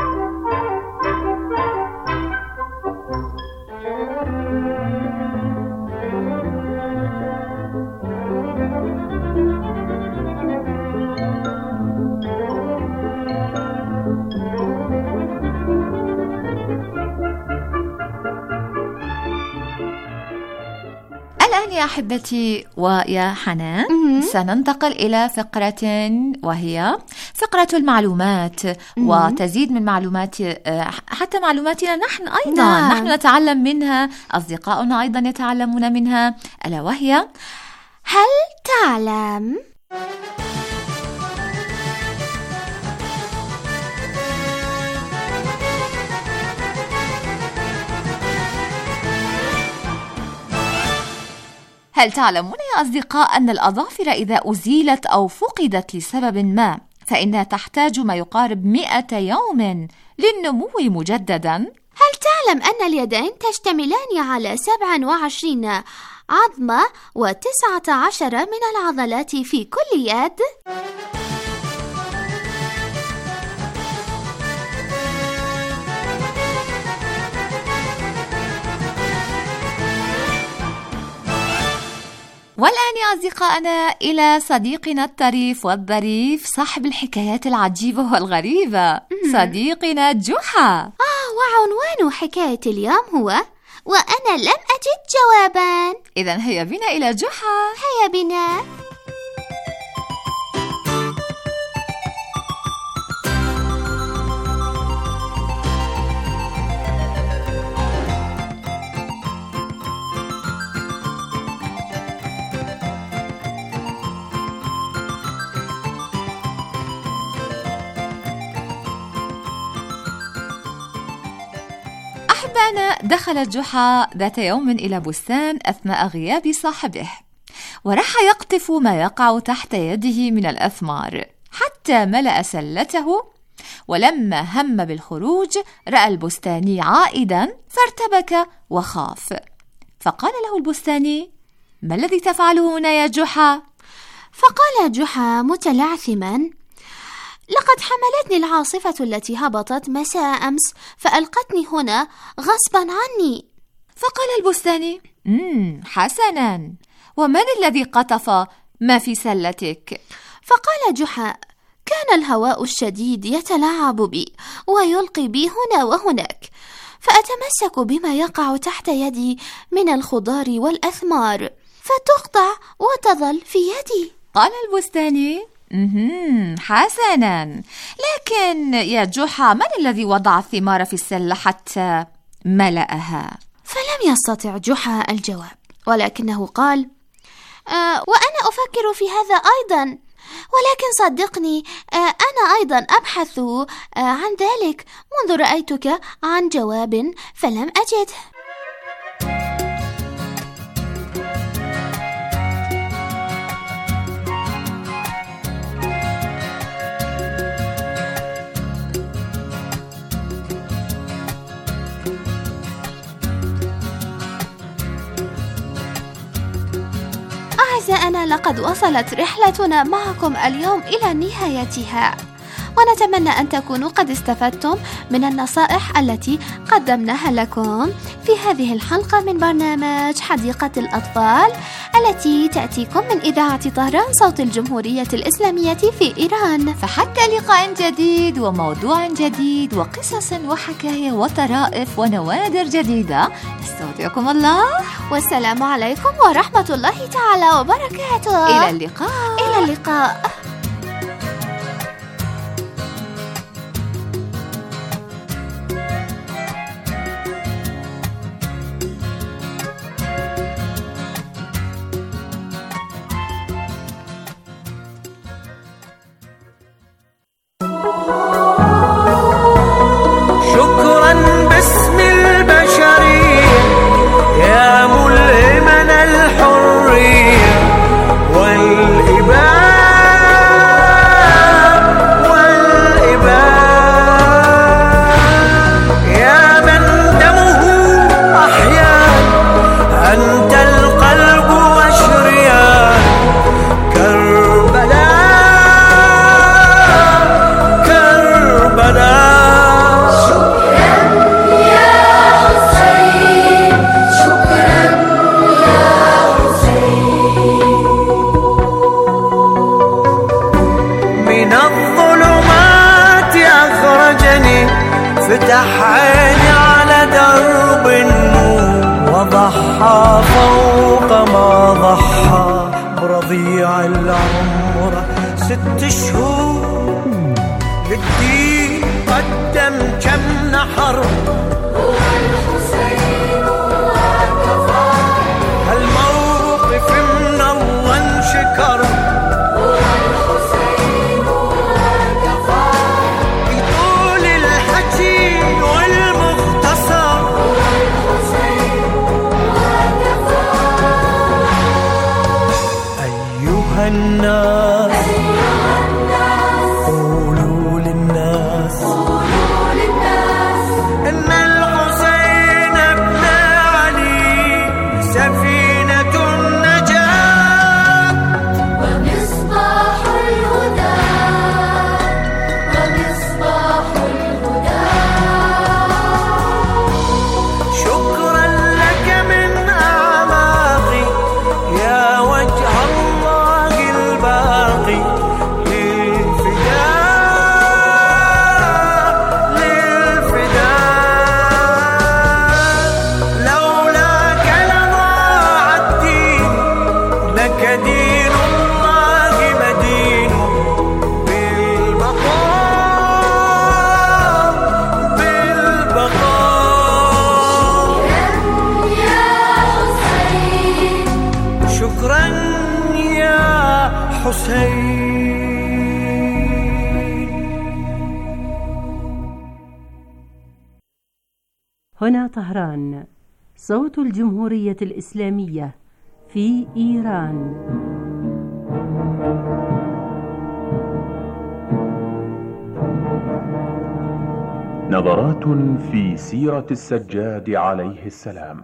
Speaker 4: الآن يا أحبتي ويا حنان سننتقل إلى فقرة وهي فقرة المعلومات، وتزيد من معلومات حتى معلوماتنا نحن أيضا. نعم. نحن نتعلم منها، أصدقاؤنا أيضا يتعلمون منها، ألا وهي
Speaker 7: هل تعلم؟
Speaker 4: هل تعلمون يا أصدقاء أن الأظافر إذا أزيلت أو فقدت لسبب ما فإنها تحتاج ما يقارب مئة يوم للنمو مجددا؟
Speaker 7: هل تعلم أن اليدين تشتملان على سبعة وعشرين عظمة وتسعة عشر من العضلات في كل يد؟
Speaker 4: والآن يا أصدقائنا إلى صديقنا الطريف والظريف صاحب الحكايات العجيبة والغريبة، صديقنا جحا.
Speaker 7: آه وعنوان حكاية اليوم هو وأنا لم أجد جوابا.
Speaker 4: إذن هيا بنا إلى جحا.
Speaker 7: هيا بنا.
Speaker 4: أحبانا، دخل جحا ذات يوم إلى بستان أثناء غياب صاحبه، وراح يقطف ما يقع تحت يده من الأثمار حتى ملأ سلته، ولما هم بالخروج رأى البستاني عائدا فارتبك وخاف، فقال له البستاني: ما الذي تفعله هنا يا جحا؟
Speaker 7: فقال جحا متلعثما: لقد حملتني العاصفة التي هبطت مساء أمس فألقتني هنا غصبا عني.
Speaker 4: فقال البستاني: مم حسنا، ومن الذي قطف ما في سلتك؟
Speaker 7: فقال جحا: كان الهواء الشديد يتلاعب بي ويلقي بي هنا وهناك، فأتمسك بما يقع تحت يدي من الخضار والأثمار فتقطع وتظل في يدي.
Speaker 4: قال البستاني: مهم. حسنا، لكن يا جحا من الذي وضع الثمار في السلة حتى ملأها؟
Speaker 7: فلم يستطع جحا الجواب، ولكنه قال: آه وأنا أفكر في هذا أيضا، ولكن صدقني آه أنا أيضا أبحث آه عن ذلك منذ رأيتك عن جواب فلم أجده. أعزائنا، لقد وصلت رحلتنا معكم اليوم إلى نهايتها، ونتمنى أن تكونوا قد استفدتم من النصائح التي قدمناها لكم في هذه الحلقة من برنامج حديقة الأطفال التي تأتيكم من إذاعة طهران صوت الجمهورية الإسلامية في إيران.
Speaker 4: فحتى لقاء جديد وموضوع جديد وقصص وحكاية وطرائف ونوادر جديدة، نستودعكم الله،
Speaker 7: والسلام عليكم ورحمة الله تعالى وبركاته.
Speaker 4: إلى اللقاء.
Speaker 7: إلى اللقاء.
Speaker 15: فتح عيني على درب النور وضحى فوق ما ضحى برضيع العمر ست شهور للدين قدم كم نحر هو الحسين وكفى هالموقف من الله انشكر هو الحسين وكفى بطول الحكي والمختصر هو الحسين وكفى أيها الناس قولوا للناس إن الحسين ابن علي سفينة النجاة ومصباح الهدى ومصباح الهدى شكرا لك من أعماقي يا وجه الله الباقي
Speaker 16: هنا طهران، صوت الجمهورية الإسلامية في إيران.
Speaker 17: نظرات في سيرة السجاد عليه السلام.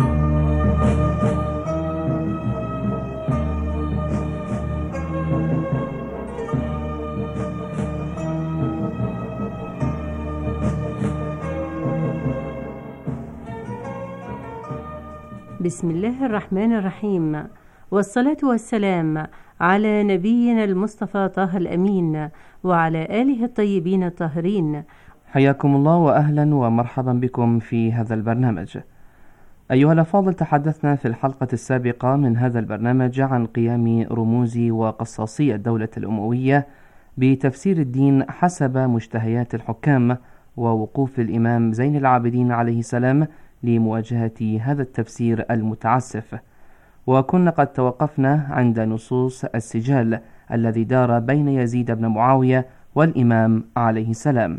Speaker 16: بسم الله الرحمن الرحيم، والصلاة والسلام على نبينا المصطفى طه الأمين وعلى آله الطيبين الطاهرين.
Speaker 3: حياكم الله وأهلا ومرحبا بكم في هذا البرنامج. أيها الأفاضل، تحدثنا في الحلقة السابقة من هذا البرنامج عن قيام رموز وقصاصي الدولة الأموية بتفسير الدين حسب مشتهيات الحكام، ووقوف الإمام زين العابدين عليه السلام لمواجهة هذا التفسير المتعسف. وكنا قد توقفنا عند نصوص السجال الذي دار بين يزيد بن معاوية والإمام عليه السلام.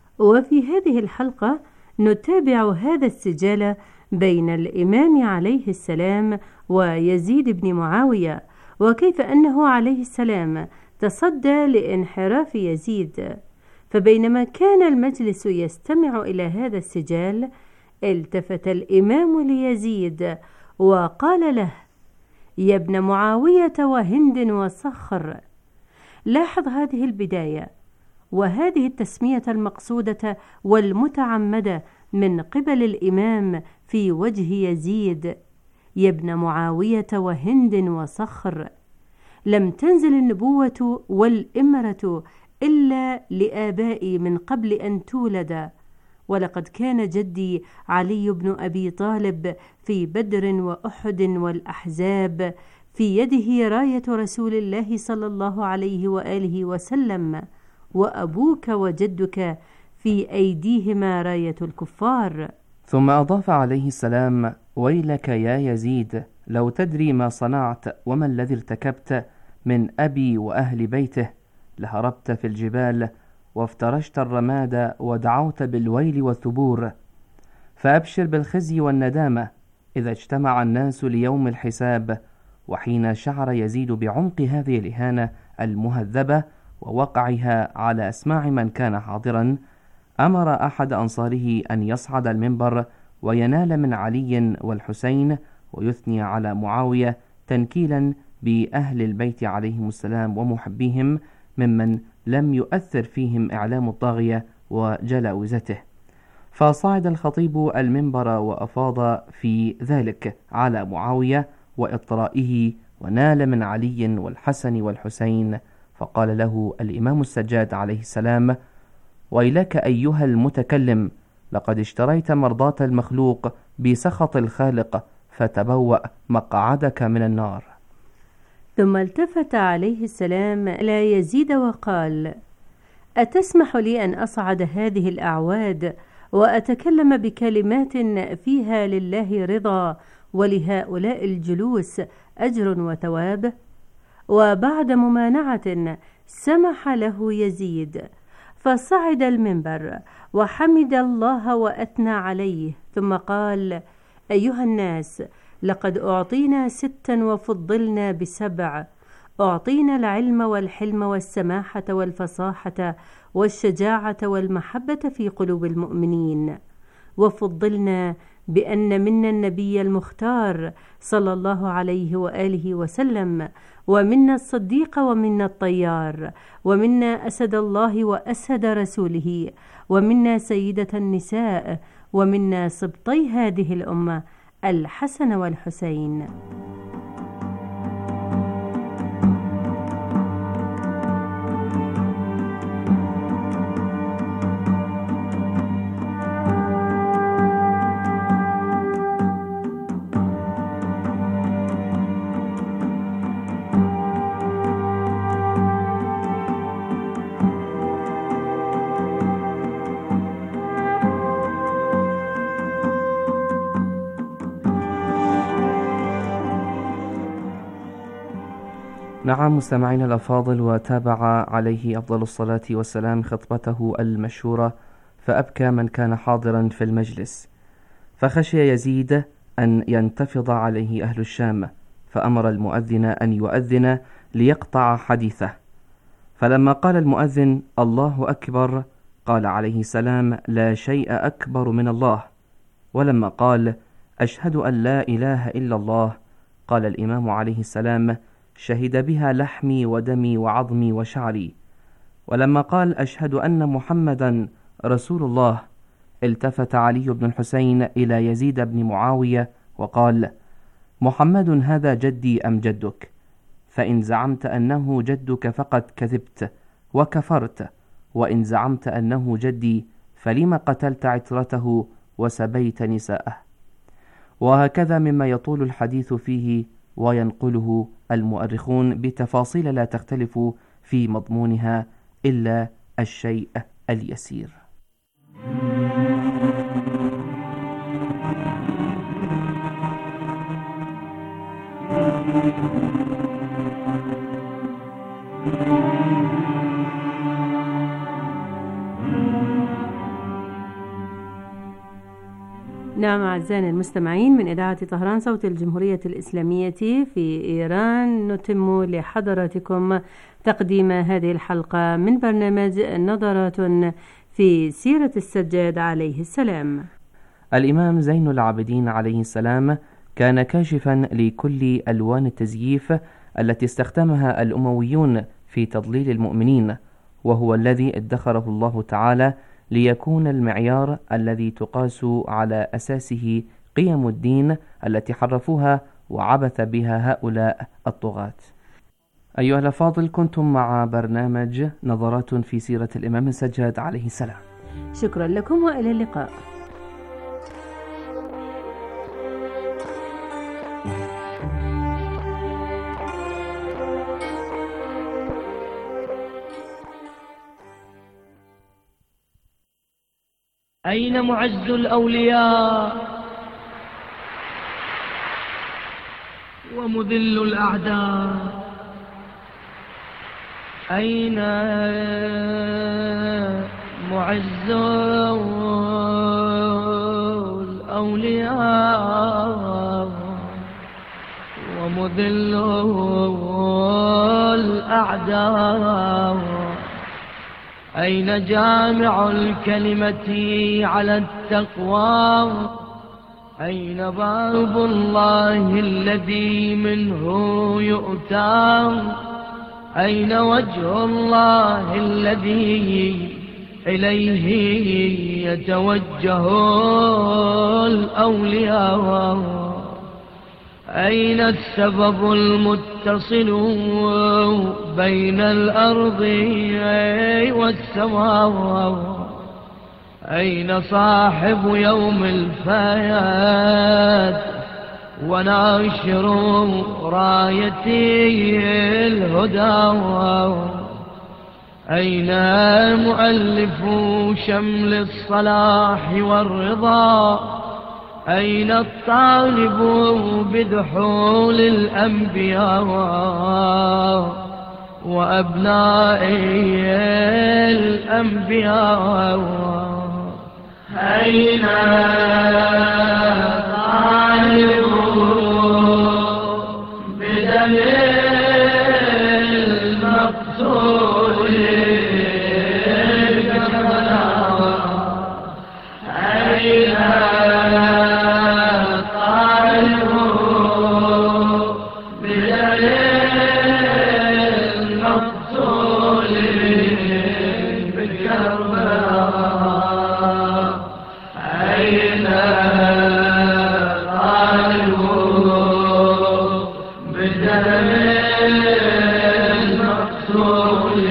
Speaker 16: وفي هذه الحلقة نتابع هذا السجال بين الإمام عليه السلام ويزيد بن معاوية، وكيف أنه عليه السلام تصدى لانحراف يزيد. فبينما كان المجلس يستمع إلى هذا السجال، التفت الإمام ليزيد وقال له: يا ابن معاوية وهند وصخر. لاحظ هذه البداية وهذه التسمية المقصودة والمتعمدة من قبل الإمام في وجه يزيد: يا ابن معاوية وهند وصخر. لم تنزل النبوة والإمرة إلا لآبائي من قبل أن تولد، ولقد كان جدي علي بن أبي طالب في بدر وأحد والأحزاب في يده راية رسول الله صلى الله عليه وآله وسلم، وأبوك وجدك في أيديهما راية الكفار.
Speaker 3: ثم أضاف عليه السلام: ويلك يا يزيد، لو تدري ما صنعت وما الذي ارتكبت من أبي وأهل بيته لهربت في الجبال وافترشت الرماد ودعوت بالويل والثبور. فأبشر بالخزي والندامة إذا اجتمع الناس ليوم الحساب. وحين شعر يزيد بعمق هذه الإهانة المهذبة ووقعها على أسماع من كان حاضرا، أمر أحد أنصاره أن يصعد المنبر وينال من علي والحسين ويثني على معاوية تنكيلا بأهل البيت عليهم السلام ومحبيهم ممن لم يؤثر فيهم إعلام الطاغية وجلاوزته. فصعد الخطيب المنبر وأفاض في ذلك على معاوية وإطرائه، ونال من علي والحسن والحسين، فقال له الإمام السجاد عليه السلام: ويلك أيها المتكلم، لقد اشتريت مرضاة المخلوق بسخط الخالق، فتبوأ مقعدك من النار.
Speaker 16: ثم التفت عليه السلام إلى يزيد وقال: أتسمح لي أن أصعد هذه الأعواد وأتكلم بكلمات فيها لله رضا ولهؤلاء الجلوس أجر وثواب؟ وبعد ممانعة سمح له يزيد، فصعد المنبر وحمد الله وأثنى عليه، ثم قال: أيها الناس، لقد أعطينا ستا وفضلنا بسبع. أعطينا العلم والحلم والسماحة والفصاحة والشجاعة والمحبة في قلوب المؤمنين، وفضلنا بأن منا النبي المختار صلى الله عليه وآله وسلم، ومنا الصديق ومنا الطيار، ومنا أسد الله وأسد رسوله، ومنا سيدة النساء، ومنا سبطي هذه الأمة الحسن والحسين.
Speaker 3: نعم مستمعين الأفاضل، وتابع عليه أفضل الصلاة والسلام خطبته المشهورة، فأبكى من كان حاضرا في المجلس، فخشي يزيد أن ينتفض عليه أهل الشام، فأمر المؤذن أن يؤذن ليقطع حديثه. فلما قال المؤذن: الله أكبر، قال عليه السلام: لا شيء أكبر من الله. ولما قال: أشهد أن لا إله إلا الله، قال الإمام عليه السلام: شهد بها لحمي ودمي وعظمي وشعري. ولما قال: أشهد أن محمدا رسول الله، التفت علي بن الحسين إلى يزيد بن معاوية وقال: محمد هذا جدي أم جدك؟ فإن زعمت أنه جدك فقد كذبت وكفرت، وإن زعمت أنه جدي فلما قتلت عترته وسبيت نساءه؟ وهكذا مما يطول الحديث فيه وينقله المؤرخون بتفاصيل لا تختلف في مضمونها إلا الشيء اليسير.
Speaker 16: نعم أعزائنا المستمعين، من إذاعة طهران صوت الجمهورية الإسلامية في إيران نتم لحضراتكم تقديم هذه الحلقة من برنامج نظرات في سيرة السجاد عليه السلام.
Speaker 3: الإمام زين العابدين عليه السلام كان كاشفا لكل ألوان التزييف التي استخدمها الأمويون في تضليل المؤمنين، وهو الذي ادخره الله تعالى ليكون المعيار الذي تقاس على أساسه قيم الدين التي حرفوها وعبث بها هؤلاء الطغاة. أيها الأفاضل، كنتم مع برنامج نظرات في سيرة الإمام السجاد عليه السلام.
Speaker 16: شكرا لكم وإلى اللقاء.
Speaker 18: أين معز الأولياء ومذل الأعداء؟ أين معز الأولياء ومذل الأعداء؟ أين جامع الكلمة على التقوى؟ أين باب الله الذي منه يؤتى؟ أين وجه الله الذي إليه يتوجه الأولياء؟ أين السبب المتصل بين الأرض والسماء؟ أين صاحب يوم الفيات وناشر رايتي الهدى؟ أين مؤلف شمل الصلاح والرضا؟ أين الطالب بدحول الأنبياء وأبناء الأنبياء؟ أين الطالب بدم المقتول بكربلاء؟ أين الطالب بدم المقتول بكربلاء؟ أين الطالب بدم المقتول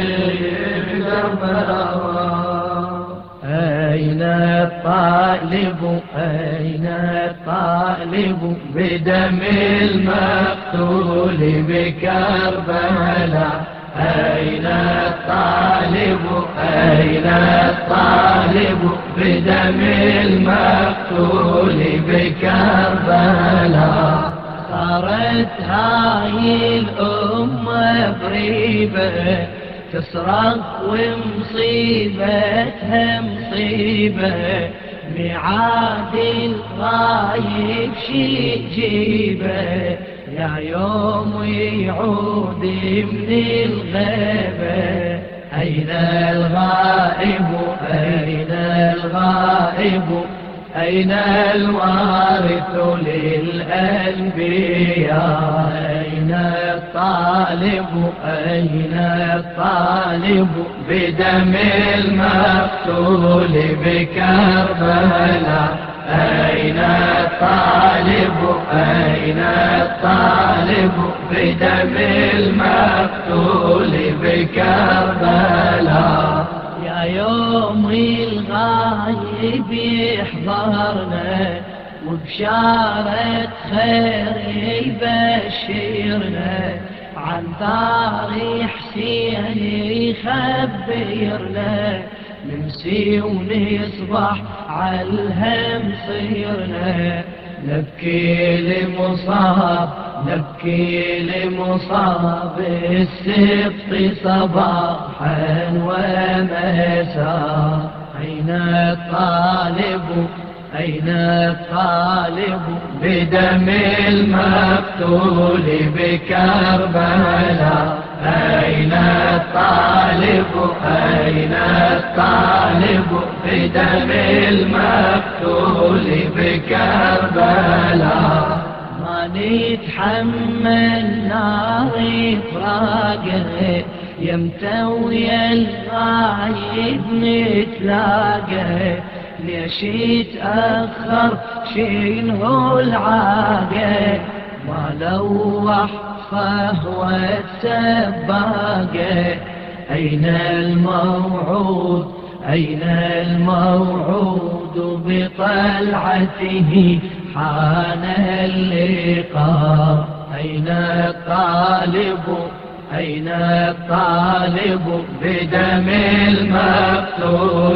Speaker 18: بكربلاء؟ أين الطالب أين الطالب بدم المقتول بكربلاء؟ أين الطالب أين الطالب بدم المقتول بكربلاء؟ صارت هاي الأمة غريبة تصرخ ومصيبتها مصيبة، ميعاد الغايب شي جيبه يا يوم يعود من الغيبة. أين الغائب أين الغائب أين الوارث للأنبياء؟ أين الطالب أين الطالب بدم المقتول بكربلاء؟ أين الطالب أين الطالب بدم المقتول بكربلاء؟ يا يوم الغايب يحضرنا وبشارة خير يبشرنا، عن ثار حسين يخبرنا، نمسي ونصبح عالهم صيرنا، نبكي لمصاب نبكي لمصاب السبط صباحا ومساء. أين الطالب أين الطالب بدم المقتول بكربلاء؟ أين الطالب أين الطالب بدم المقتول بكربلاء؟ ما نتحمل نار فراقه، يمتى ويا الغايب نتلاقى، ليش يتأخر شنو العاقة؟ ما لوح فهوة سباقة. أين الموعود أين الموعود بطلعته حان اللقاء؟ أين الطالب أين الطالب بدم المقتول